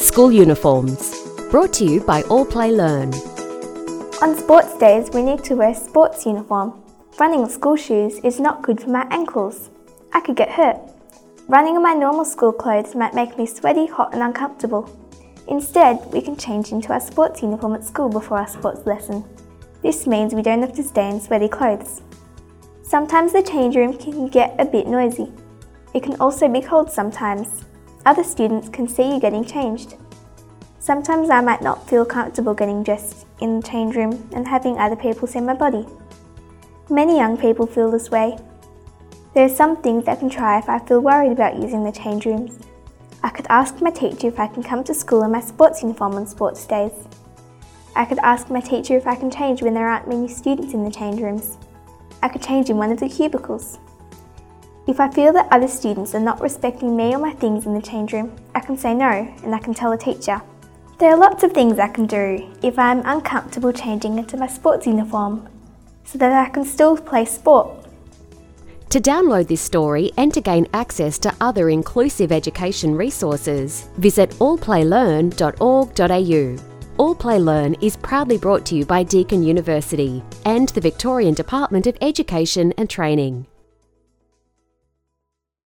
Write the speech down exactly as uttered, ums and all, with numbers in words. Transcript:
School uniforms. Brought to you by All Play Learn. On sports days, we need to wear a sports uniform. Running in school shoes is not good for my ankles. I could get hurt. Running in my normal school clothes might make me sweaty, hot and uncomfortable. Instead, we can change into our sports uniform at school before our sports lesson. This means we don't have to stay in sweaty clothes. Sometimes the change room can get a bit noisy. It can also be cold sometimes. Other students can see you getting changed. Sometimes I might not feel comfortable getting dressed in the change room and having other people see my body. Many young people feel this way. There are some things I can try if I feel worried about using the change rooms. I could ask my teacher if I can come to school in my sports uniform on sports days. I could ask my teacher if I can change when there aren't many students in the change rooms. I could change in one of the cubicles. If I feel that other students are not respecting me or my things in the change room, I can say no and I can tell the teacher. There are lots of things I can do if I am uncomfortable changing into my sports uniform so that I can still play sport. To download this story and to gain access to other inclusive education resources, visit all play learn dot org dot a u. All Play Learn is proudly brought to you by Deakin University and the Victorian Department of Education and Training.